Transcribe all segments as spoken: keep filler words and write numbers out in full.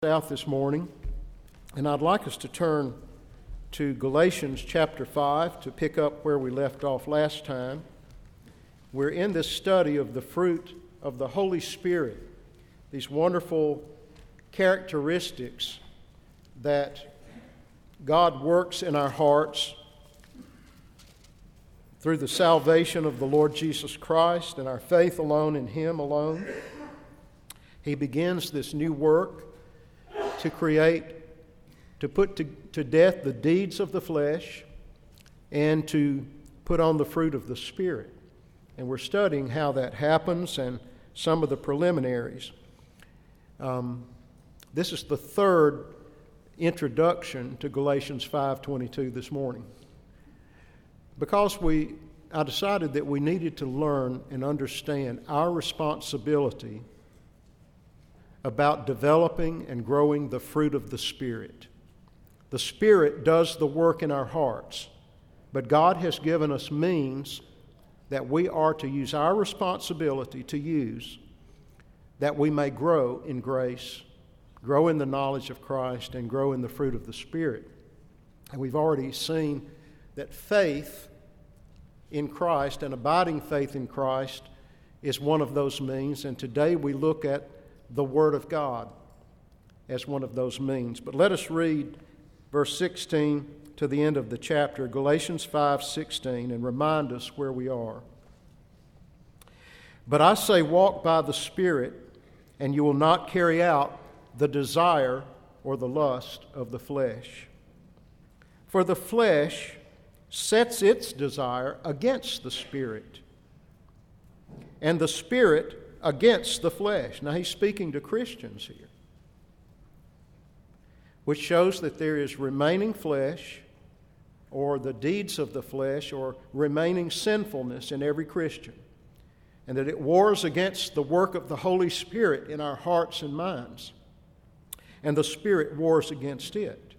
Out this morning, and I'd like us to turn to Galatians chapter five to pick up where we left off last time. We're in this study of the fruit of the Holy Spirit, these wonderful characteristics that God works in our hearts through the salvation of the Lord Jesus Christ and our faith alone in Him alone. He begins this new work to create, to put to, to death the deeds of the flesh and to put on the fruit of the Spirit. And we're studying how that happens and some of the preliminaries. Um, this is the third introduction to Galatians five twenty-two this morning. Because we, I decided that we needed to learn and understand our responsibility about developing and growing the fruit of the Spirit. The Spirit does the work in our hearts, but God has given us means that we are to use our responsibility to use that we may grow in grace, grow in the knowledge of Christ, and grow in the fruit of the Spirit. And we've already seen that faith in Christ and abiding faith in Christ is one of those means, and today we look at the Word of God as one of those means. But let us read verse sixteen to the end of the chapter, Galatians five sixteen, and remind us where we are. But I say, walk by the Spirit, and you will not carry out the desire or the lust of the flesh. For the flesh sets its desire against the Spirit, and the Spirit against the flesh. Now he's speaking to Christians here, which shows that there is remaining flesh or the deeds of the flesh or remaining sinfulness in every Christian, and that it wars against the work of the Holy Spirit in our hearts and minds, and the Spirit wars against it.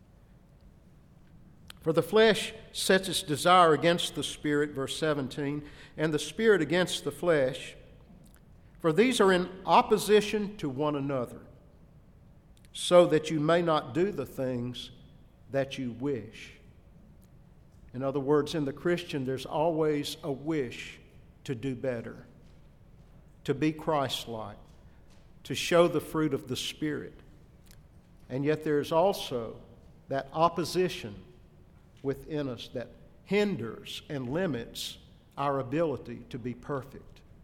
For the flesh sets its desire against the Spirit, verse seventeen, and the Spirit against the flesh, for these are in opposition to one another, so that you may not do the things that you wish. In other words, in the Christian, there's always a wish to do better, to be Christ-like, to show the fruit of the Spirit. And yet there's also that opposition within us that hinders and limits our ability to be perfect.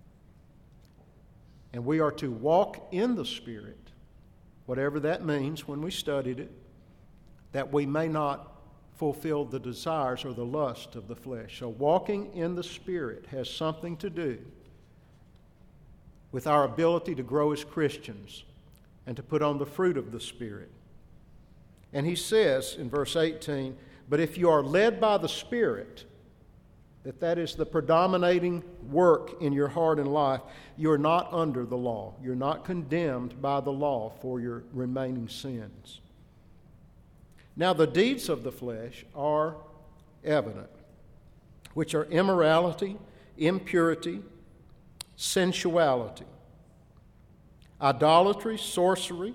And we are to walk in the Spirit, whatever that means when we studied it, that we may not fulfill the desires or the lust of the flesh. So walking in the Spirit has something to do with our ability to grow as Christians and to put on the fruit of the Spirit. And he says in verse eighteen, but if you are led by the Spirit, that that is the predominating work in your heart and life, you're not under the law. You're not condemned by the law for your remaining sins. Now the deeds of the flesh are evident, which are immorality, impurity, sensuality, idolatry, sorcery,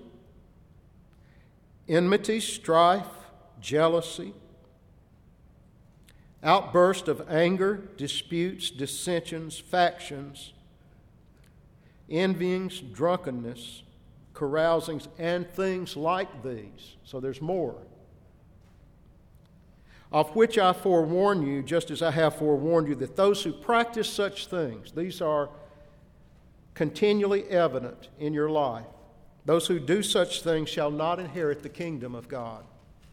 enmity, strife, jealousy, outburst of anger, disputes, dissensions, factions, envyings, drunkenness, carousings, and things like these. So there's more. Of which I forewarn you, just as I have forewarned you, that those who practice such things, these are continually evident in your life. Those who do such things shall not inherit the kingdom of God.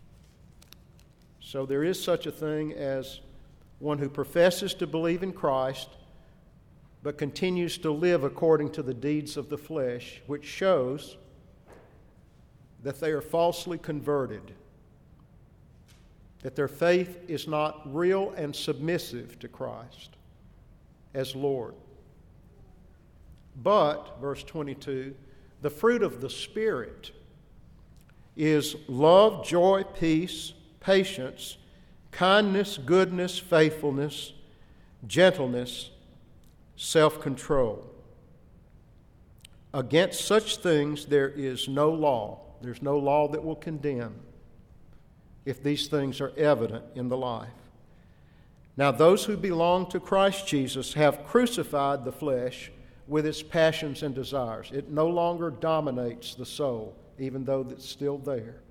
So there is such a thing as one who professes to believe in Christ but continues to live according to the deeds of the flesh, which shows that they are falsely converted, that their faith is not real and submissive to Christ as Lord. But, verse twenty-two, the fruit of the Spirit is love, joy, peace, patience, kindness, goodness, faithfulness, gentleness, self-control. Against such things there is no law. There's no law that will condemn if these things are evident in the life. Now, those who belong to Christ Jesus have crucified the flesh with its passions and desires. It no longer dominates the soul, even though it's still there.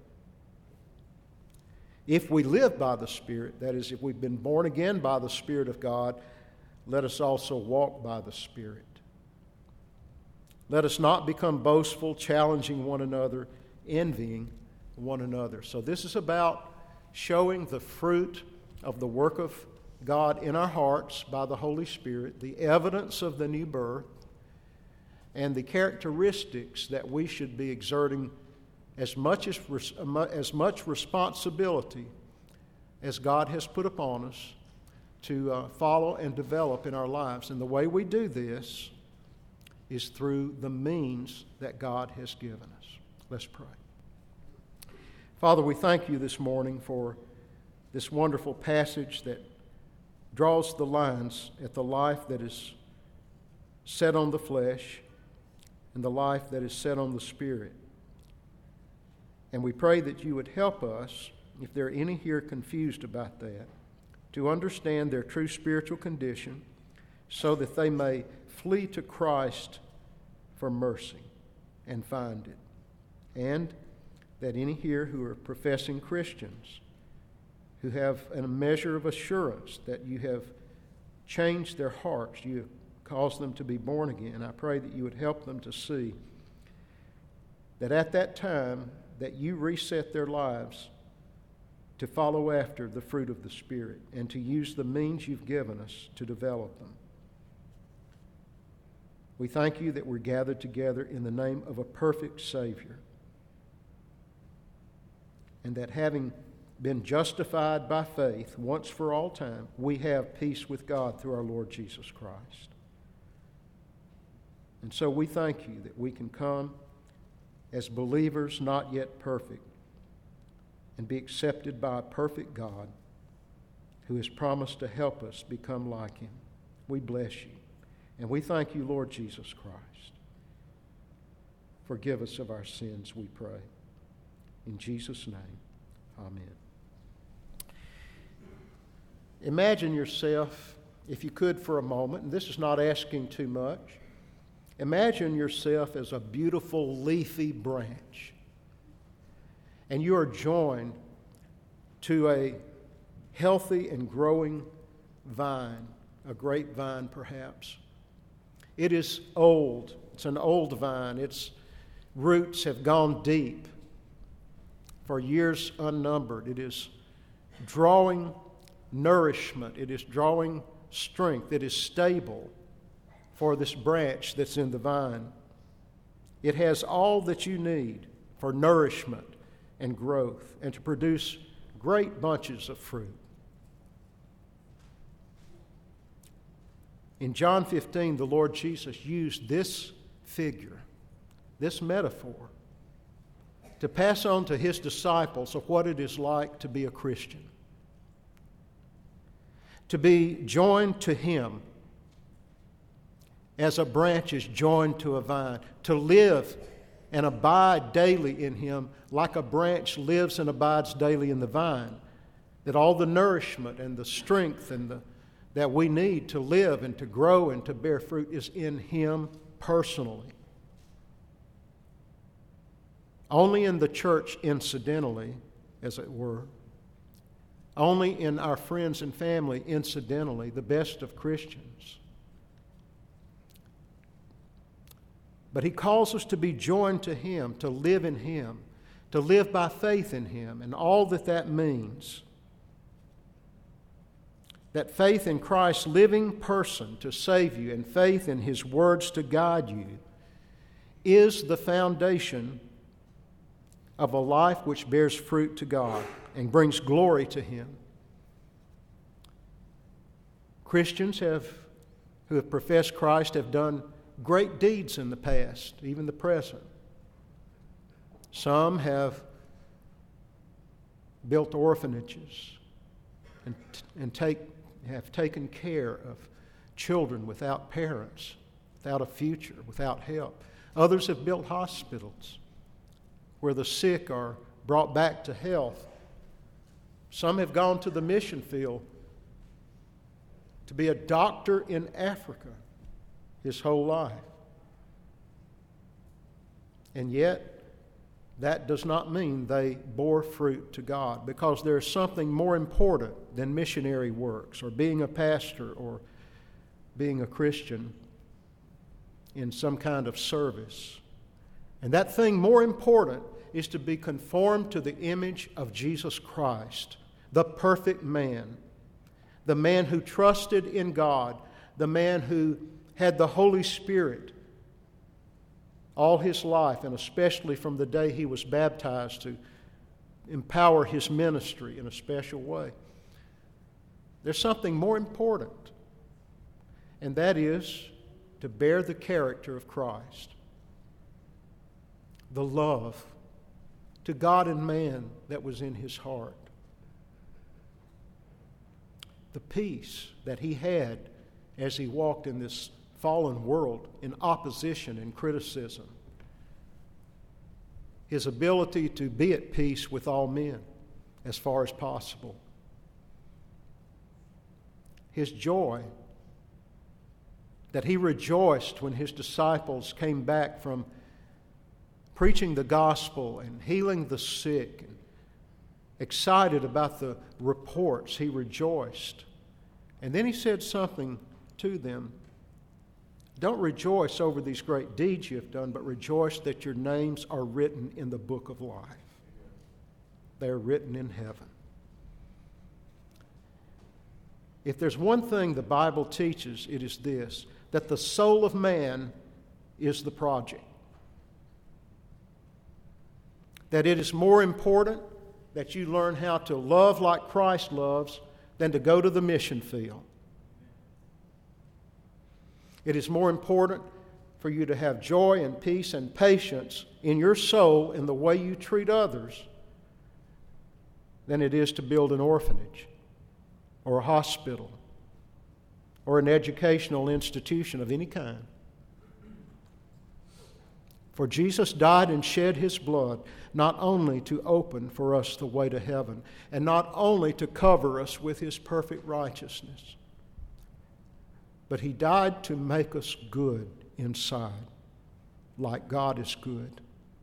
If we live by the Spirit, that is, if we've been born again by the Spirit of God, let us also walk by the Spirit. Let us not become boastful, challenging one another, envying one another. So this is about showing the fruit of the work of God in our hearts by the Holy Spirit, the evidence of the new birth, and the characteristics that we should be exerting as much as, as much responsibility as God has put upon us to uh, follow and develop in our lives. And the way we do this is through the means that God has given us. Let's pray. Father, we thank you this morning for this wonderful passage that draws the lines at the life that is set on the flesh and the life that is set on the Spirit. And we pray that you would help us, if there are any here confused about that, to understand their true spiritual condition so that they may flee to Christ for mercy and find it. And that any here who are professing Christians, who have a measure of assurance that you have changed their hearts, you have caused them to be born again, I pray that you would help them to see that at that time that you reset their lives to follow after the fruit of the Spirit and to use the means you've given us to develop them. We thank you that we're gathered together in the name of a perfect Savior, and that having been justified by faith once for all time, we have peace with God through our Lord Jesus Christ. And so we thank you that we can come as believers not yet perfect and be accepted by a perfect God who has promised to help us become like him. We bless you. And we thank you, Lord Jesus Christ. Forgive us of our sins, we pray. In Jesus' name, amen. Imagine yourself, if you could for a moment, and this is not asking too much, imagine yourself as a beautiful leafy branch, and you are joined to a healthy and growing vine, a grapevine perhaps. It is old. It's an old vine. Its roots have gone deep for years unnumbered. It is drawing nourishment. It is drawing strength. It is stable for this branch that's in the vine. It has all that you need for nourishment and growth and to produce great bunches of fruit. In John fifteen, the Lord Jesus used this figure, this metaphor, to pass on to his disciples of what it is like to be a Christian. To be joined to him as a branch is joined to a vine. To live and abide daily in him like a branch lives and abides daily in the vine. That all the nourishment and the strength and the that we need to live and to grow and to bear fruit is in him personally. Only in the church incidentally, as it were, only in our friends and family incidentally, the best of Christians. But he calls us to be joined to him, to live in him, to live by faith in him, and all that that means. That faith in Christ's living person to save you and faith in his words to guide you is the foundation of a life which bears fruit to God and brings glory to him. Christians have, who have professed Christ have done great deeds in the past, even the present. Some have built orphanages and, and take have taken care of children without parents, without a future, without help. Others have built hospitals, where the sick are brought back to health. Some have gone to the mission field to be a doctor in Africa his whole life. And yet, that does not mean they bore fruit to God, because there is something more important than missionary works or being a pastor or being a Christian in some kind of service. And that thing more important is to be conformed to the image of Jesus Christ, the perfect man, the man who trusted in God, the man who had the Holy Spirit all his life, and especially from the day he was baptized, to empower his ministry in a special way. There's something more important, and that is to bear the character of Christ, the love to God and man that was in his heart, the peace that he had as he walked in this fallen world in opposition and criticism, his ability to be at peace with all men as far as possible, his joy that he rejoiced when his disciples came back from preaching the gospel and healing the sick, and excited about the reports. He rejoiced. And then he said something to them. Don't rejoice over these great deeds you have done, but rejoice that your names are written in the book of life. They are written in heaven. If there's one thing the Bible teaches, it is this, that the soul of man is the project. That it is more important that you learn how to love like Christ loves than to go to the mission field. It is more important for you to have joy and peace and patience in your soul in the way you treat others than it is to build an orphanage or a hospital or an educational institution of any kind. For Jesus died and shed his blood not only to open for us the way to heaven, and not only to cover us with his perfect righteousness, but he died to make us good inside, like God is good.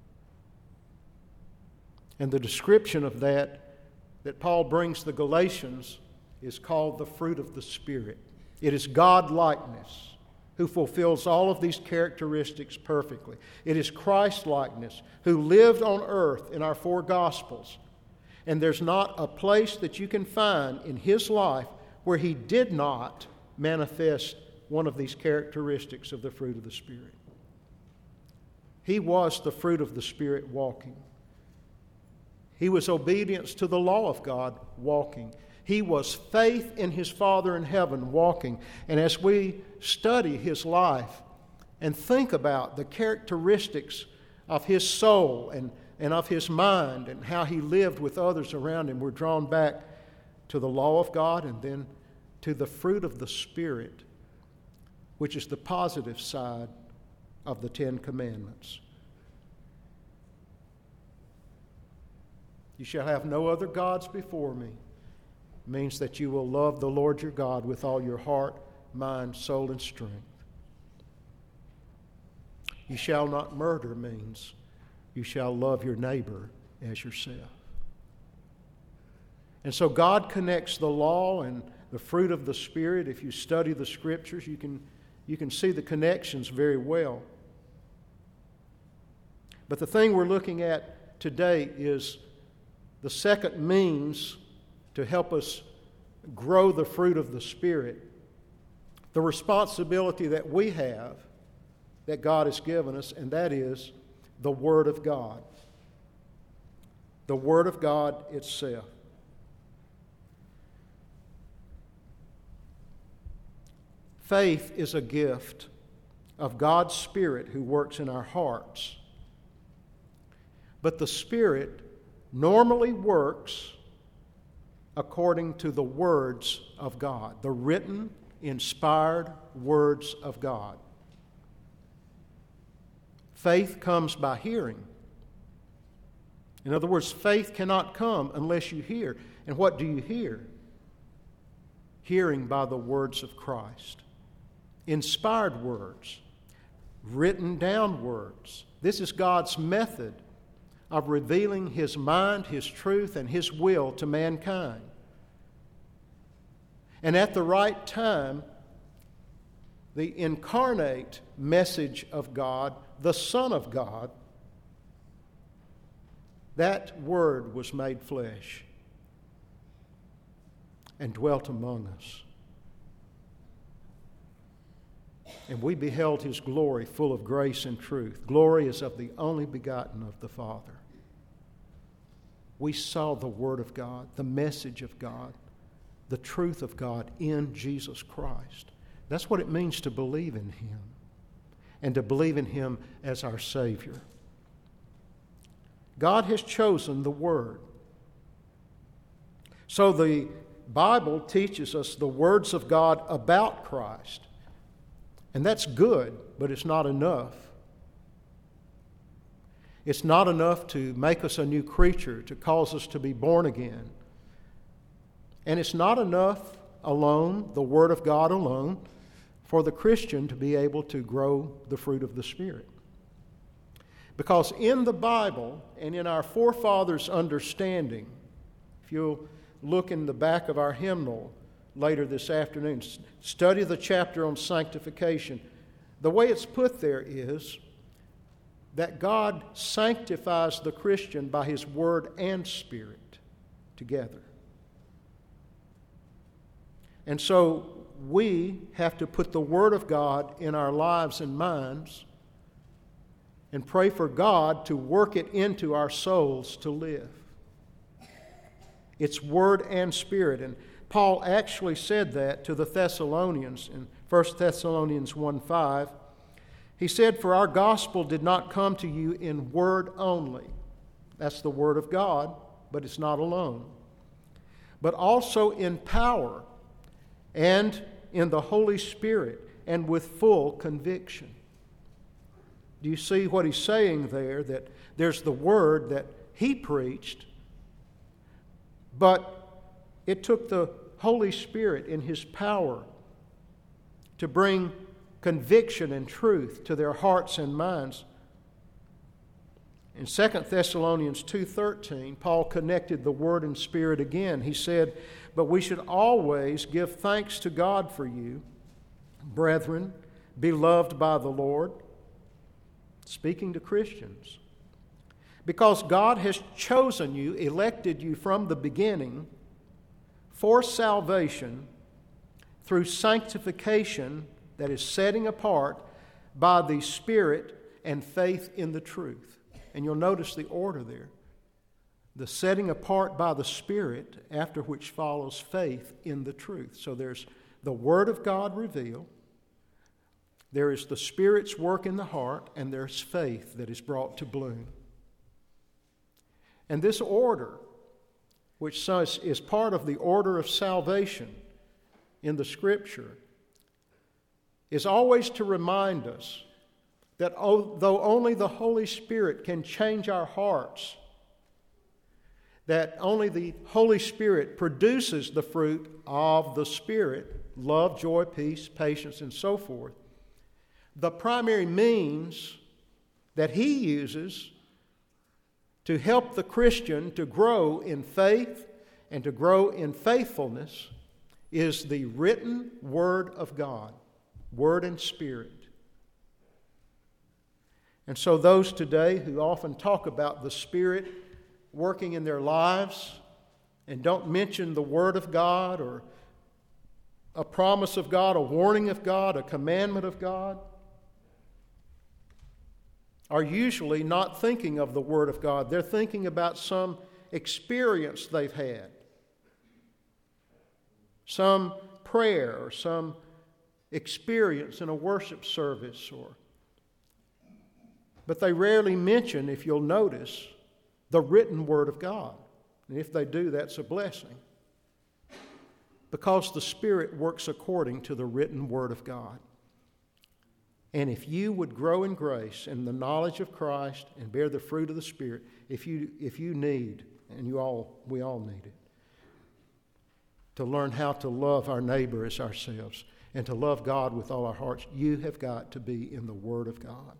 And the description of that that Paul brings the Galatians is called the fruit of the Spirit. It is God-likeness, who fulfills all of these characteristics perfectly. It is Christ-likeness, who lived on earth in our four Gospels. And there's not a place that you can find in his life where he did not manifest one of these characteristics of the fruit of the Spirit. He was the fruit of the Spirit walking. He was obedience to the law of God walking. He was faith in his Father in heaven walking. And as we study his life and think about the characteristics of his soul and, and of his mind and how he lived with others around him, we're drawn back to the law of God and then to the fruit of the Spirit, which is the positive side of the Ten Commandments. You shall have no other gods before me. Means that you will love the Lord your God with all your heart, mind, soul, and strength. You shall not murder means you shall love your neighbor as yourself. And so God connects the law and the fruit of the Spirit. If you study the Scriptures, you can, you can see the connections very well. But the thing we're looking at today is the second means to help us grow the fruit of the Spirit, the responsibility that we have that God has given us, and that is the Word of God. The Word of God itself. Faith is a gift of God's Spirit who works in our hearts. But the Spirit normally works according to the words of God, the written, inspired words of God. Faith comes by hearing, In other words, faith cannot come unless you hear. And what do you hear? Hearing by the words of Christ. Inspired words. Written down words. This is God's method of revealing His mind, His truth, and His will to mankind. And at the right time, the incarnate message of God, the Son of God, that Word was made flesh and dwelt among us. And we beheld His glory full of grace and truth. Glory is of the only begotten of the Father. We saw the Word of God, the message of God, the truth of God in Jesus Christ. That's what it means to believe in Him and to believe in Him as our Savior. God has chosen the Word. So the Bible teaches us the words of God about Christ. And that's good, but it's not enough. It's not enough to make us a new creature, to cause us to be born again. And it's not enough alone, the Word of God alone, for the Christian to be able to grow the fruit of the Spirit. Because in the Bible and in our forefathers' understanding, if you'll look in the back of our hymnal later this afternoon, study the chapter on sanctification. The way it's put there is that God sanctifies the Christian by His Word and Spirit together. And so we have to put the Word of God in our lives and minds and pray for God to work it into our souls to live. It's Word and Spirit. And Paul actually said that to the Thessalonians in First Thessalonians one five. He said, "For our gospel did not come to you in word only." That's the Word of God, but it's not alone. "But also in power and in the Holy Spirit and with full conviction." Do you see what he's saying there? That there's the Word that he preached, but it took the Holy Spirit in His power to bring conviction and truth to their hearts and minds. In Second Thessalonians two thirteen, Paul connected the Word and Spirit again. He said, "But we should always give thanks to God for you, brethren, beloved by the Lord," speaking to Christians, "because God has chosen you, elected you from the beginning for salvation through sanctification, that is setting apart by the Spirit and faith in the truth." And you'll notice the order there. The setting apart by the Spirit, after which follows faith in the truth. So there's the Word of God revealed, there is the Spirit's work in the heart, and there's faith that is brought to bloom. And this order, which is part of the order of salvation in the Scripture, is always to remind us that though only the Holy Spirit can change our hearts, that only the Holy Spirit produces the fruit of the Spirit, love, joy, peace, patience, and so forth, the primary means that He uses to help the Christian to grow in faith and to grow in faithfulness is the written Word of God, Word and Spirit. And so those today who often talk about the Spirit working in their lives and don't mention the Word of God or a promise of God, a warning of God, a commandment of God, are usually not thinking of the Word of God. They're thinking about some experience they've had, some prayer or some experience in a worship service, or but they rarely mention, if you'll notice, the written Word of God. And if they do, that's a blessing, because the Spirit works according to the written Word of God. And if you would grow in grace and the knowledge of Christ and bear the fruit of the Spirit, if you if you need, and you all we all need it, to learn how to love our neighbor as ourselves and to love God with all our hearts, you have got to be in the Word of God.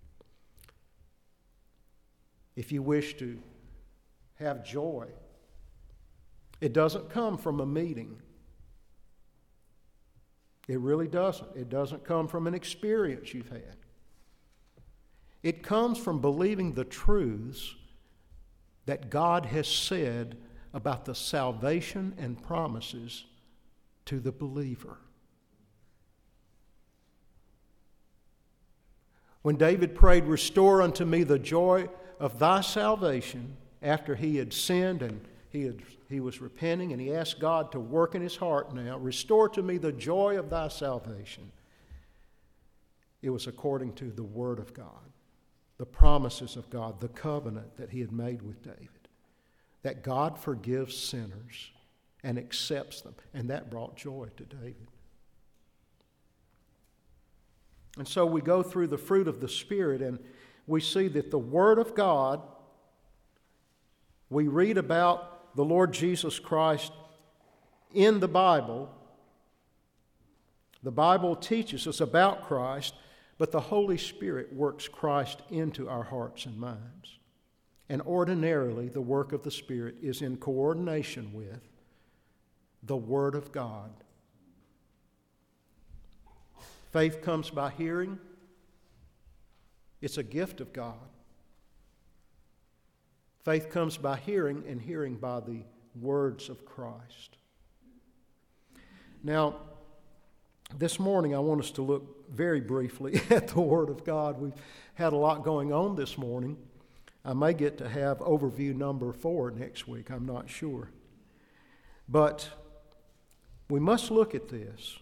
If you wish to have joy, it doesn't come from a meeting. It really doesn't. It doesn't come from an experience you've had. It comes from believing the truths that God has said about the salvation and promises to the believer. When David prayed, "Restore unto me the joy of thy salvation," after he had sinned and he had he was repenting, and he asked God to work in his heart now, "Restore to me the joy of thy salvation." It was according to the Word of God, the promises of God, the covenant that he had made with David, that God forgives sinners and accepts them, and that brought joy to David. And so we go through the fruit of the Spirit, and we see that the Word of God, we read about the Lord Jesus Christ in the Bible. The Bible teaches us about Christ, but the Holy Spirit works Christ into our hearts and minds. And ordinarily, the work of the Spirit is in coordination with the Word of God. Faith comes by hearing. It's a gift of God. Faith comes by hearing, and hearing by the words of Christ. Now, this morning I want us to look very briefly at the Word of God. We've had a lot going on this morning. I may get to have overview number four next week, I'm not sure. But we must look at this.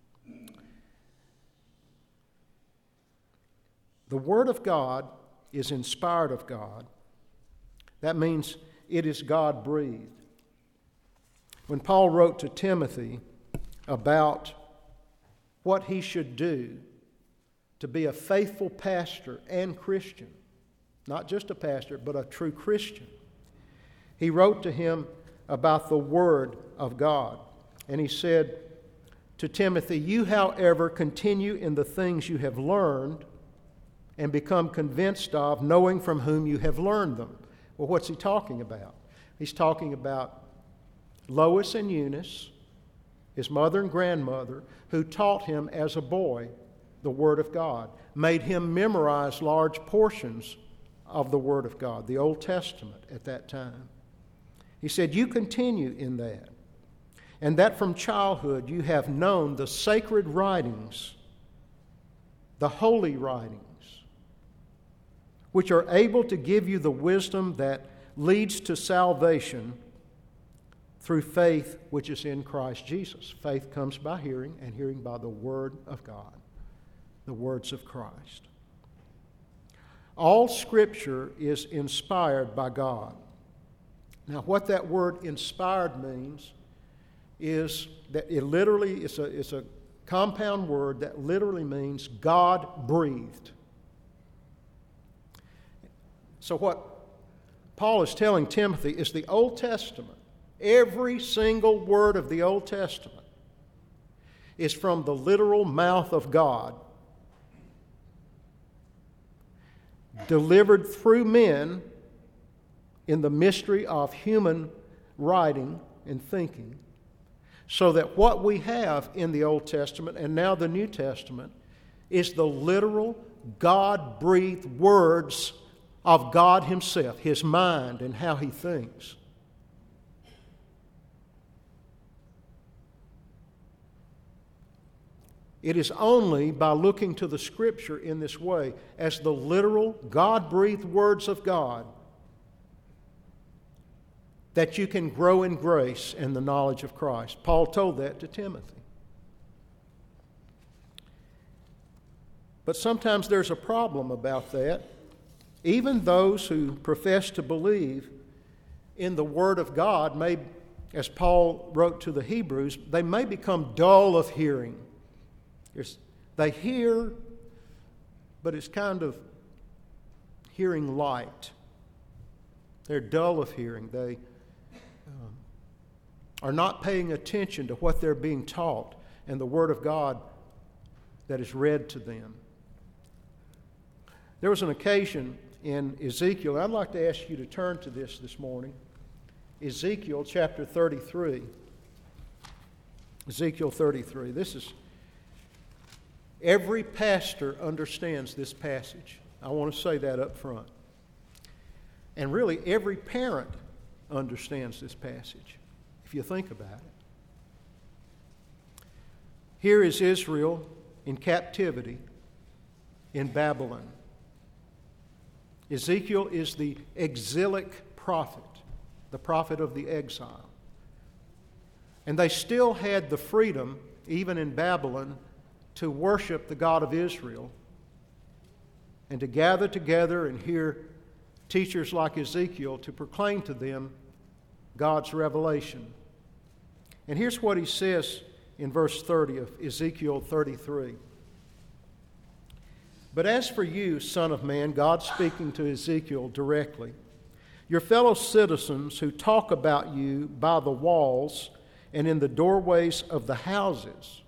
The Word of God is inspired of God. That means it is God-breathed. When Paul wrote to Timothy about what he should do to be a faithful pastor and Christian, not just a pastor, but a true Christian, he wrote to him about the Word of God. And he said to Timothy, "You, however, continue in the things you have learned and become convinced of, knowing from whom you have learned them." Well, what's he talking about? He's talking about Lois and Eunice, his mother and grandmother, who taught him as a boy the Word of God, made him memorize large portions of the Word of God, the Old Testament at that time. He said, "You continue in that, and that from childhood you have known the sacred writings, the holy writings, which are able to give you the wisdom that leads to salvation through faith which is in Christ Jesus." Faith comes by hearing, and hearing by the Word of God, the words of Christ. All Scripture is inspired by God. Now, what that word inspired means is that it literally is a, it's a compound word that literally means God breathed. So what Paul is telling Timothy is the Old Testament, every single word of the Old Testament is from the literal mouth of God, delivered through men in the mystery of human writing and thinking, so that what we have in the Old Testament and now the New Testament is the literal God-breathed words of God Himself, His mind and how He thinks. It is only by looking to the Scripture in this way, as the literal God-breathed words of God, that you can grow in grace and the knowledge of Christ. Paul told that to Timothy. But sometimes there's a problem about that. Even those who profess to believe in the Word of God may, as Paul wrote to the Hebrews, they may become dull of hearing. They hear but it's kind of hearing light. They're dull of hearing. They um, are not paying attention to what they're being taught and the Word of God that is read to them. There was an occasion in Ezekiel. I'd like to ask you to turn to this this morning. Ezekiel chapter thirty-three. Ezekiel thirty-three. This is, every pastor understands this passage. I want to say that up front. And really, every parent understands this passage, if you think about it. Here is Israel in captivity in Babylon. Ezekiel is the exilic prophet, the prophet of the exile. And they still had the freedom, even in Babylon, to worship the God of Israel and to gather together and hear teachers like Ezekiel to proclaim to them God's revelation. And here's what he says in verse thirty of Ezekiel thirty-three. But as for you, Son of Man, God speaking to Ezekiel directly, your fellow citizens who talk about you by the walls and in the doorways of the houses,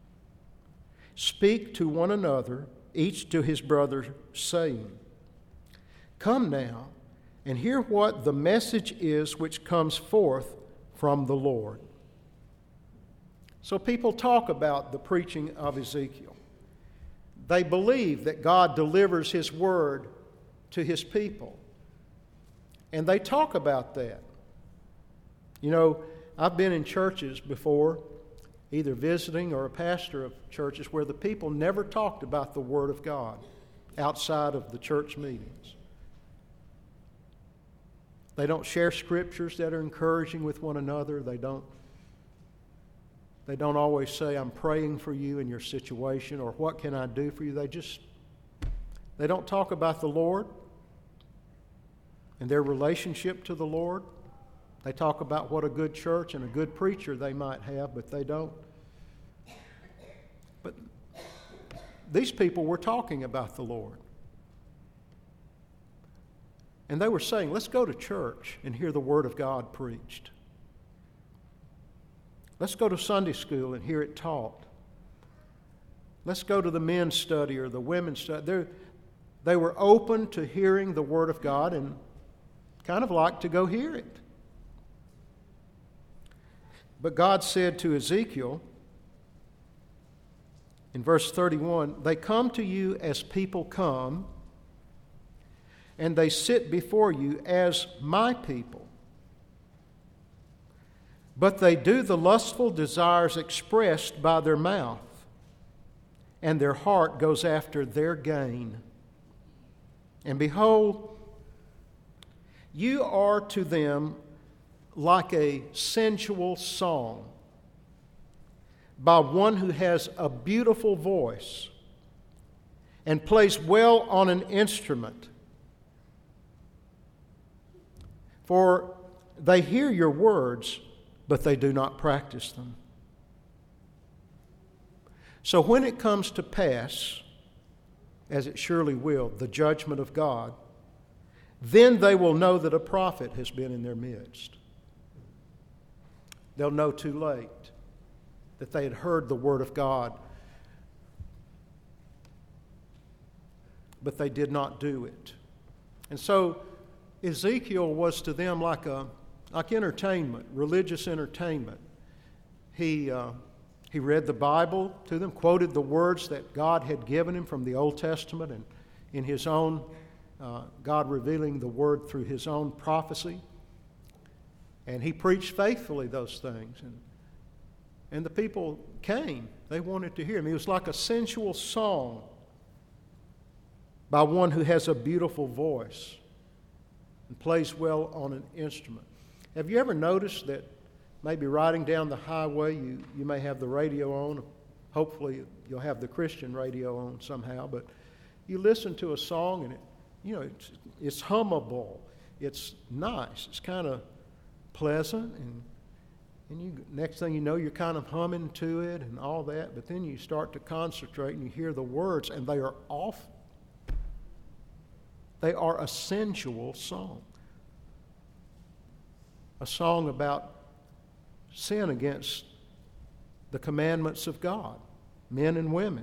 speak to one another, each to his brother, saying, Come now and hear what the message is which comes forth from the Lord. So people talk about the preaching of Ezekiel. They believe that God delivers His word to His people. And they talk about that. You know, I've been in churches before, either visiting or a pastor of churches, where the people never talked about the Word of God outside of the church meetings. They don't share scriptures that are encouraging with one another. They don't They don't always say, I'm praying for you in your situation, or what can I do for you? They just, they don't talk about the Lord and their relationship to the Lord. They talk about what a good church and a good preacher they might have, but they don't. But these people were talking about the Lord. And they were saying, let's go to church and hear the Word of God preached. Let's go to Sunday school and hear it taught. Let's go to the men's study or the women's study. They're, they were open to hearing the Word of God and kind of like to go hear it. But God said to Ezekiel in verse thirty-one, they come to you as people come, and they sit before you as my people. But they do the lustful desires expressed by their mouth, and their heart goes after their gain. And behold, you are to them like a sensual song by one who has a beautiful voice and plays well on an instrument. For they hear your words, but they do not practice them. So when it comes to pass, as it surely will, the judgment of God, then they will know that a prophet has been in their midst. They'll know too late that they had heard the word of God, but they did not do it. And so Ezekiel was to them like a like entertainment, religious entertainment. He uh, he read the Bible to them, quoted the words that God had given him from the Old Testament, and in his own uh, God revealing the word through his own prophecy. And he preached faithfully those things, and and the people came. They wanted to hear him. He was like a sensual song by one who has a beautiful voice and plays well on an instrument. Have you ever noticed that maybe riding down the highway, you, you may have the radio on. Hopefully you'll have the Christian radio on somehow, but you listen to a song and it, you know, it's, it's hummable. It's nice. It's kind of pleasant, and and you next thing you know, you're kind of humming to it and all that, but then you start to concentrate and you hear the words, and they are off They are a sensual song. A song about sin against the commandments of God, men and women.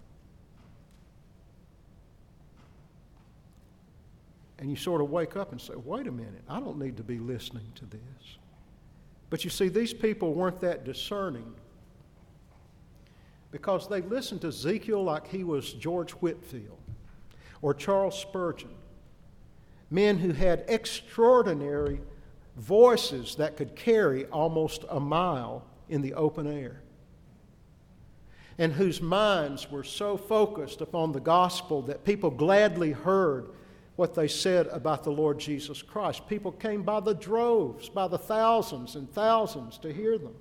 And you sort of wake up and say, wait a minute, I don't need to be listening to this. But you see, these people weren't that discerning because they listened to Ezekiel like he was George Whitefield or Charles Spurgeon, men who had extraordinary voices that could carry almost a mile in the open air, and whose minds were so focused upon the gospel that people gladly heard what they said about the Lord Jesus Christ. People came by the droves, by the thousands and thousands to hear them.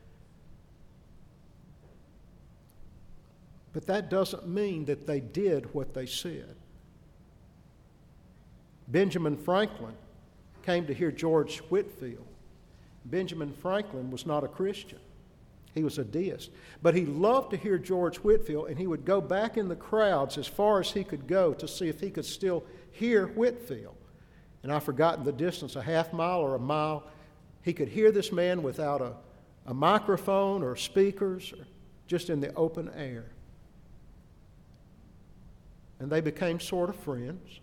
But that doesn't mean that they did what they said. Benjamin Franklin came to hear George Whitefield. Benjamin Franklin was not a Christian. He was a deist. But he loved to hear George Whitefield, and he would go back in the crowds as far as he could go to see if he could still hear Whitefield. And I've forgotten the distance, a half mile or a mile. He could hear this man without a, a microphone or speakers, or just in the open air. And they became sort of friends.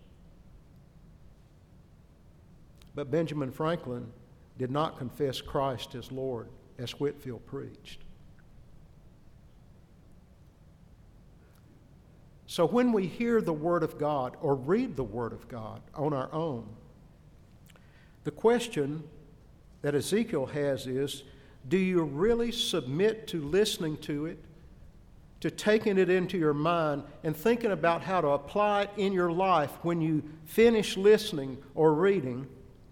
But Benjamin Franklin did not confess Christ as Lord, as Whitefield preached. So when we hear the Word of God or read the Word of God on our own, the question that Ezekiel has is, do you really submit to listening to it, to taking it into your mind and thinking about how to apply it in your life when you finish listening or reading?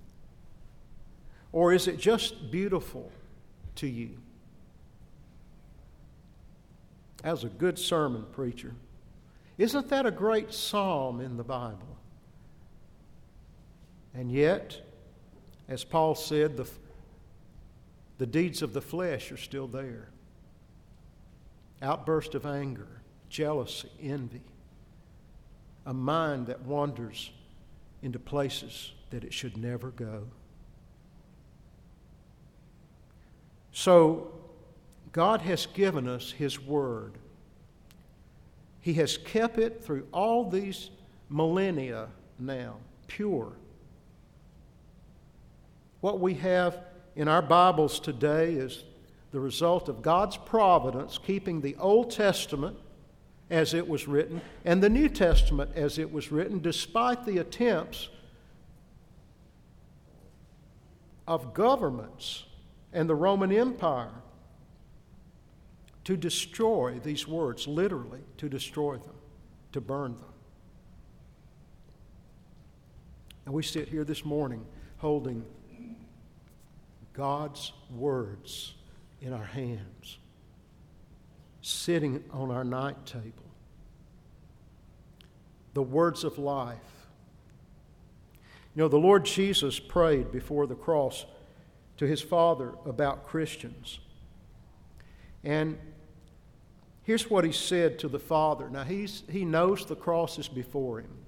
Or is it just beautiful to you? That was a good sermon, preacher. Isn't that a great psalm in the Bible? And yet, as Paul said, the, the deeds of the flesh are still there. Outburst of anger, jealousy, envy. A mind that wanders into places that it should never go. So, God has given us His Word. He has kept it through all these millennia now, pure. What we have in our Bibles today is the result of God's providence keeping the Old Testament as it was written and the New Testament as it was written, despite the attempts of governments and the Roman Empire to destroy these words, literally, to destroy them, to burn them. And we sit here this morning holding God's words in our hands, sitting on our night table. The words of life. You know, the Lord Jesus prayed before the cross to His Father about Christians. And here's what He said to the Father. Now, he's, He knows the cross is before Him.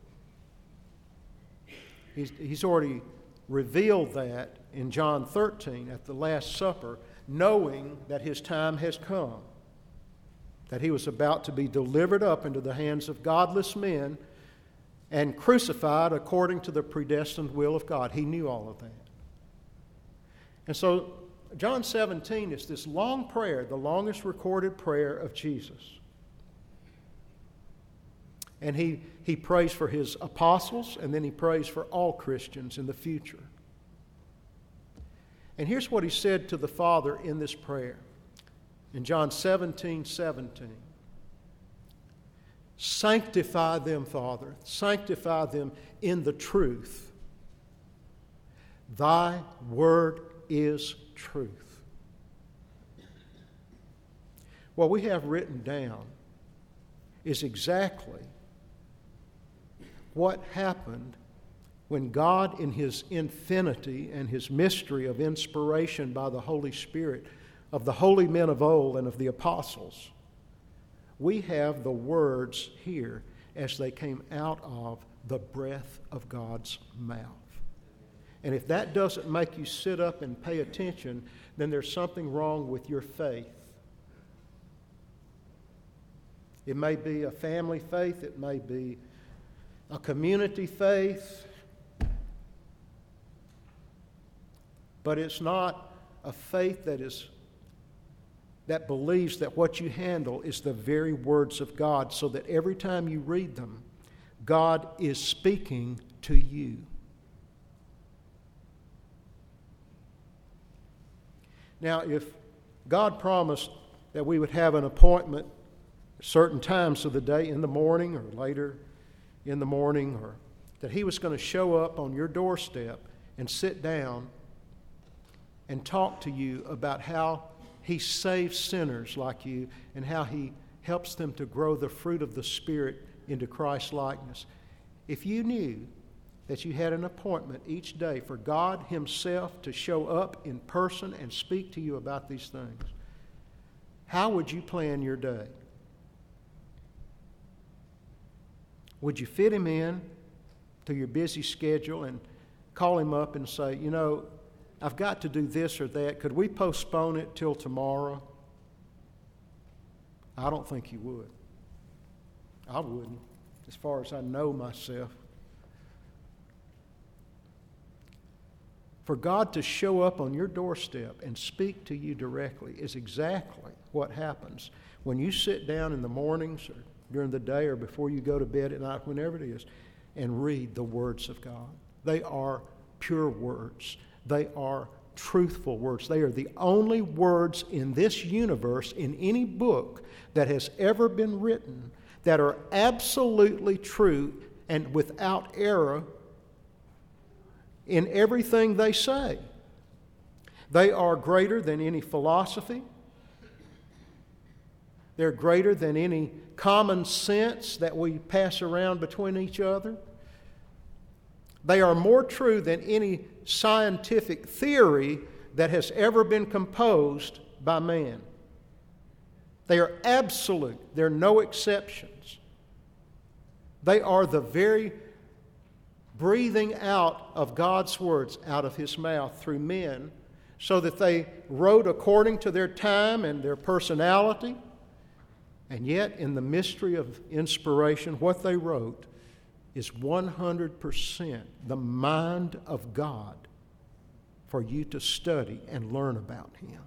He's, he's already revealed that in John thirteen at the Last Supper, knowing that His time has come, that He was about to be delivered up into the hands of godless men and crucified according to the predestined will of God. He knew all of that. And so John seventeen is this long prayer, the longest recorded prayer of Jesus. And he, he prays for His apostles, and then He prays for all Christians in the future. And here's what He said to the Father in this prayer. In John seventeen seventeen. Sanctify them, Father. Sanctify them in the truth. Thy word is truth. What we have written down is exactly what happened when God, in His infinity and His mystery of inspiration by the Holy Spirit, of the holy men of old and of the apostles, we have the words here as they came out of the breath of God's mouth. And if that doesn't make you sit up and pay attention, then there's something wrong with your faith. It may be a family faith, it may be a community faith, but it's not a faith that is that believes that what you handle is the very words of God, so that every time you read them, God is speaking to you. Now, if God promised that we would have an appointment certain times of the day, in the morning or later in the morning, or that He was going to show up on your doorstep and sit down and talk to you about how He saves sinners like you and how He helps them to grow the fruit of the Spirit into Christ's likeness. If you knew that you had an appointment each day for God Himself to show up in person and speak to you about these things, how would you plan your day? Would you fit Him in to your busy schedule and call Him up and say, you know, I've got to do this or that. Could we postpone it till tomorrow? I don't think you would. I wouldn't, as far as I know myself. For God to show up on your doorstep and speak to you directly is exactly what happens when you sit down in the mornings or during the day or before you go to bed at night, whenever it is, and read the words of God. They are pure words. They are truthful words. They are the only words in this universe, in any book that has ever been written, that are absolutely true and without error in everything they say. They are greater than any philosophy. They're greater than any common sense that we pass around between each other. They are more true than any scientific theory that has ever been composed by man. They are absolute. There are no exceptions. They are the very breathing out of God's words out of His mouth through men, so that they wrote according to their time and their personality. And yet, in the mystery of inspiration, what they wrote is one hundred percent the mind of God for you to study and learn about Him.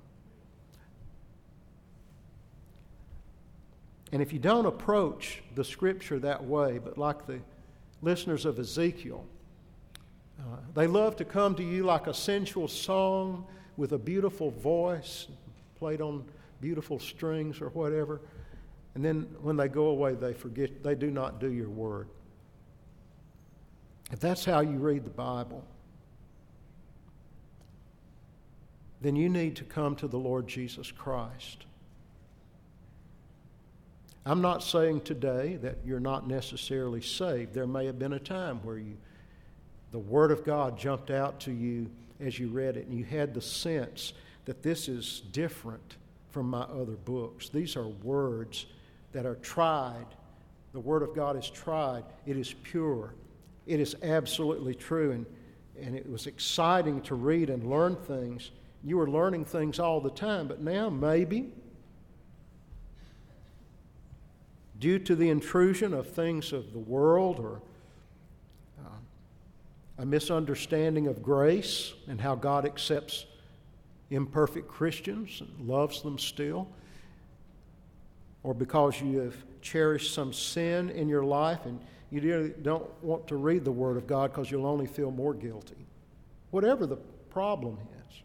And if you don't approach the Scripture that way, but like the listeners of Ezekiel, uh, they love to come to you like a sensual song with a beautiful voice played on beautiful strings or whatever. And then when they go away, they forget, they do not do your word. If that's how you read the Bible, then you need to come to the Lord Jesus Christ. I'm not saying today that you're not necessarily saved. There may have been a time where you, the Word of God jumped out to you as you read it, and you had the sense that this is different from my other books. These are words that are tried. The Word of God is tried. It is pure. It is absolutely true. And, and it was exciting to read and learn things. You were learning things all the time, but now maybe, due to the intrusion of things of the world, or uh, a misunderstanding of grace and how God accepts imperfect Christians and loves them still, or because you have cherished some sin in your life and you don't want to read the Word of God because you'll only feel more guilty. Whatever the problem is.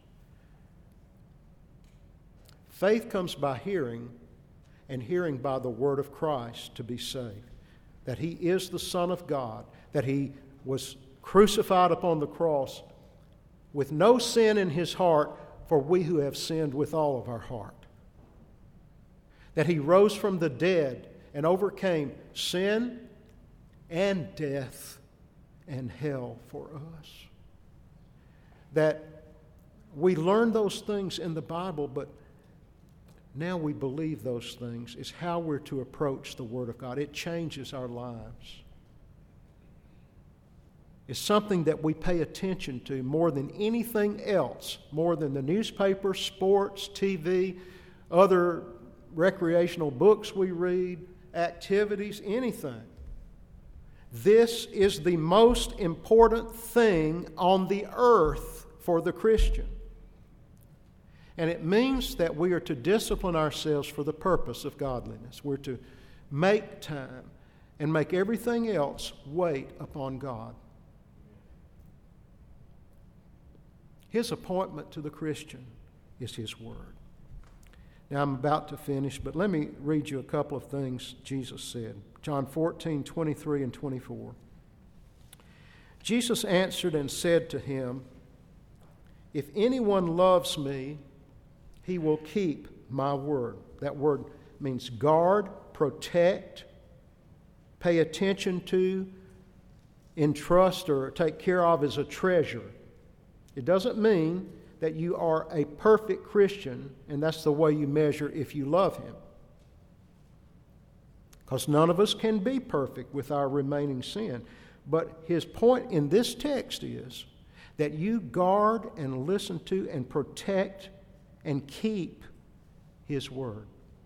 Faith comes by hearing, and hearing by the Word of Christ to be saved. That He is the Son of God, that He was crucified upon the cross with no sin in His heart for we who have sinned with all of our heart. That He rose from the dead and overcame sin and death and hell for us. That we learn those things in the Bible, but now we believe those things is how we're to approach the Word of God. It changes our lives. is something that we pay attention to more than anything else, more than the newspaper, sports, T V, other recreational books we read, activities, anything. This is the most important thing on the earth for the Christian. And it means that we are to discipline ourselves for the purpose of godliness. We're to make time and make everything else wait upon God. His appointment to the Christian is His Word. Now I'm about to finish, but let me read you a couple of things Jesus said. John fourteen, twenty-three and twenty-four. Jesus answered and said to him, "If anyone loves me, he will keep my word." That word means guard, protect, pay attention to, entrust, or take care of as a treasure. It doesn't mean that you are a perfect Christian and that's the way you measure if you love Him. Because none of us can be perfect with our remaining sin. But his point in this text is that you guard and listen to and protect and keep His Word.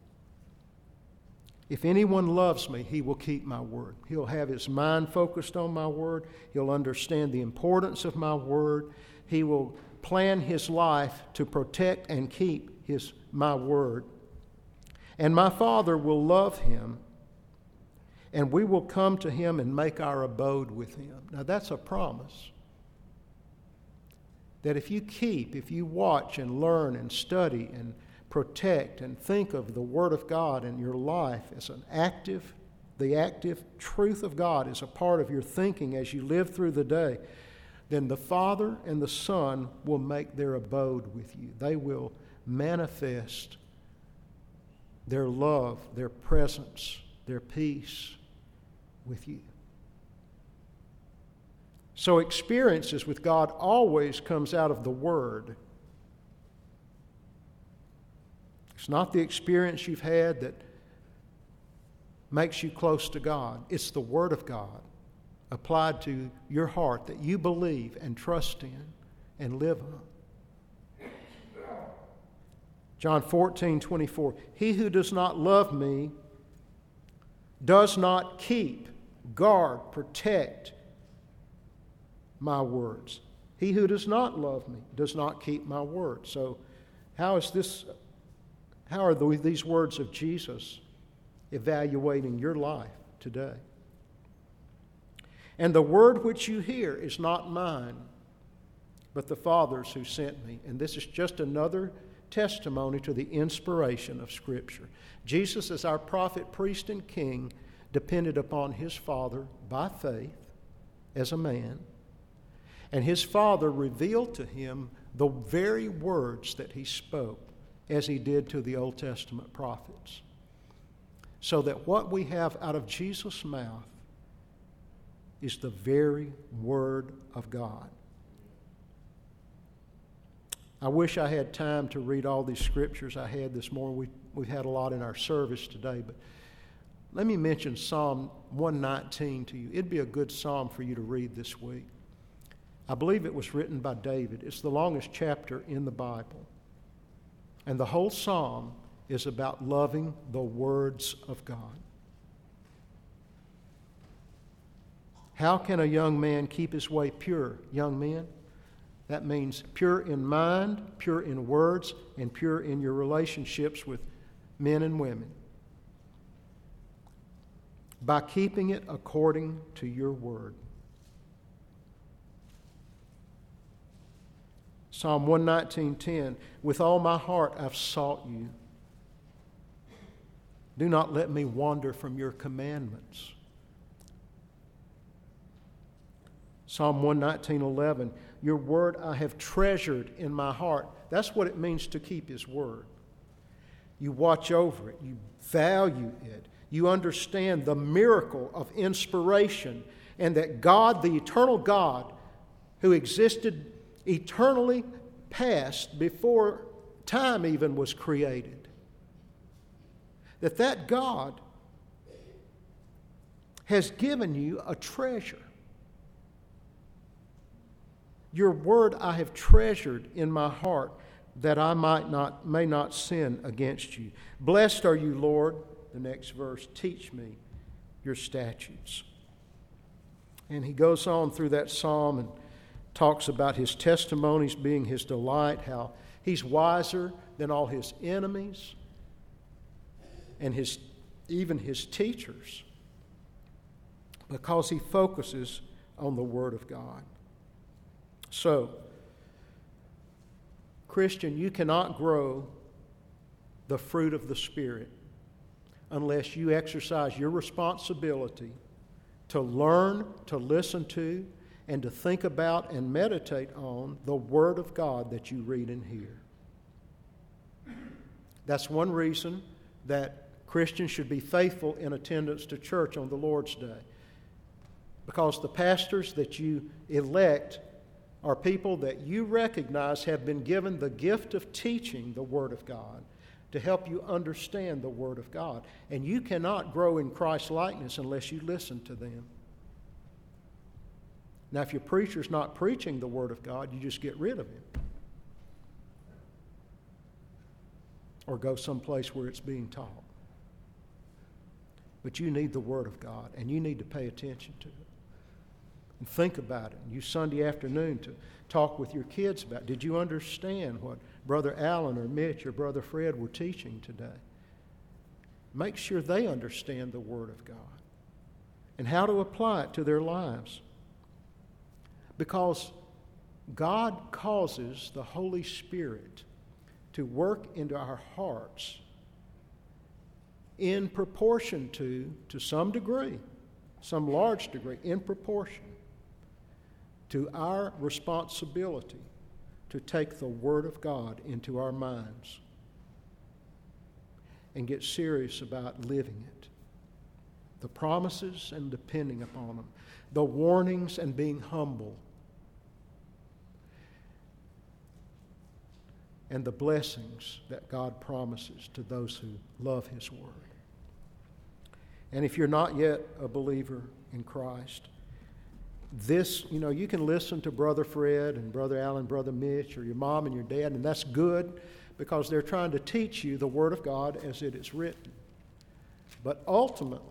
If anyone loves me, he will keep my word. He'll have his mind focused on my word. He'll understand the importance of my word. He will plan his life to protect and keep his my word. And my Father will love him, and we will come to him and make our abode with him. Now that's a promise. That if you keep, if you watch and learn and study and protect and think of the Word of God in your life as an active, the active truth of God is a part of your thinking as you live through the day, then the Father and the Son will make their abode with you. They will manifest their love, their presence, their peace with you. So experiences with God always comes out of the Word. It's not the experience you've had that makes you close to God. It's the Word of God applied to your heart that you believe and trust in and live on. John fourteen, twenty-four. He who does not love me does not keep, guard, protect my words. He who does not love me does not keep my word. So how is this, how are these words of Jesus evaluating your life today? And the word which you hear is not mine, but the Father's who sent me. And this is just another testimony to the inspiration of Scripture. Jesus, as our prophet, priest, and king, depended upon his Father by faith as a man. And his Father revealed to him the very words that he spoke, as he did to the Old Testament prophets. So that what we have out of Jesus' mouth is the very Word of God. I wish I had time to read all these scriptures I had this morning. We, we've had a lot in our service today, but let me mention Psalm one nineteen to you. It'd be a good psalm for you to read this week. I believe it was written by David. It's the longest chapter in the Bible. And the whole psalm is about loving the words of God. How can a young man keep his way pure? Young men, that means pure in mind, pure in words, and pure in your relationships with men and women. By keeping it according to your word. Psalm one nineteen, ten. With all my heart I've sought you. Do not let me wander from your commandments. Psalm one nineteen, eleven. Your word I have treasured in my heart. That's what it means to keep his word. You watch over it. You value it. You understand the miracle of inspiration and that God, the eternal God, who existed eternally past before time even was created, that that God has given you a treasure. Your word I have treasured in my heart, that I might not, may not sin against you. Blessed are you, Lord. The next verse, teach me your statutes. And he goes on through that psalm and talks about his testimonies being his delight, how he's wiser than all his enemies and his even his teachers, because he focuses on the Word of God. So, Christian, you cannot grow the fruit of the Spirit unless you exercise your responsibility to learn, to listen to, and to think about and meditate on the Word of God that you read and hear. That's one reason that Christians should be faithful in attendance to church on the Lord's Day, because the pastors that you elect are people that you recognize have been given the gift of teaching the Word of God to help you understand the Word of God. And you cannot grow in Christ's likeness unless you listen to them. Now, if your preacher's not preaching the Word of God, you just get rid of him. Or go someplace where it's being taught. But you need the Word of God, and you need to pay attention to it. And think about it. And use Sunday afternoon to talk with your kids about it. Did you understand what Brother Allen or Mitch or Brother Fred were teaching today? Make sure they understand the Word of God and how to apply it to their lives. Because God causes the Holy Spirit to work into our hearts in proportion to, to some degree, some large degree, in proportion to our responsibility to take the Word of God into our minds and get serious about living it. The promises and depending upon them. The warnings and being humble. And the blessings that God promises to those who love His Word. And if you're not yet a believer in Christ, this, you know, you can listen to Brother Fred and Brother Allen, Brother Mitch, or your mom and your dad, and that's good because they're trying to teach you the Word of God as it is written. But ultimately,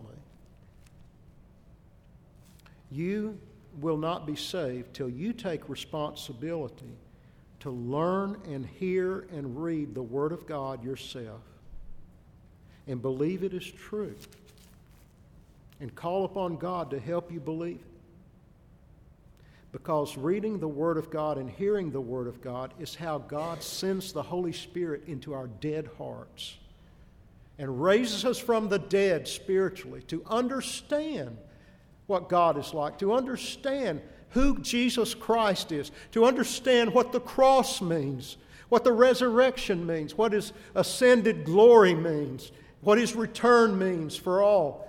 you will not be saved till you take responsibility to learn and hear and read the Word of God yourself and believe it is true and call upon God to help you believe it. Because reading the Word of God and hearing the Word of God is how God sends the Holy Spirit into our dead hearts and raises us from the dead spiritually to understand what God is like, to understand who Jesus Christ is, to understand what the cross means, what the resurrection means, what His ascended glory means, what His return means for all.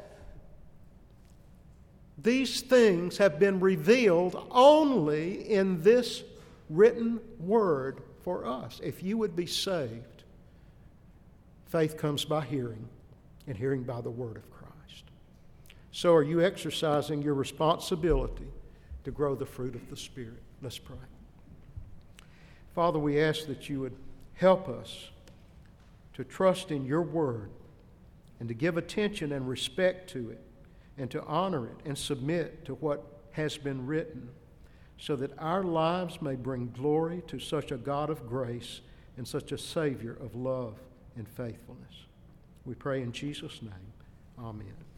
These things have been revealed only in this written Word for us. If you would be saved, faith comes by hearing, and hearing by the Word of Christ. So are you exercising your responsibility to grow the fruit of the Spirit? Let's pray. Father, we ask that you would help us to trust in your Word and to give attention and respect to it and to honor it and submit to what has been written so that our lives may bring glory to such a God of grace and such a Savior of love and faithfulness. We pray in Jesus' name. Amen.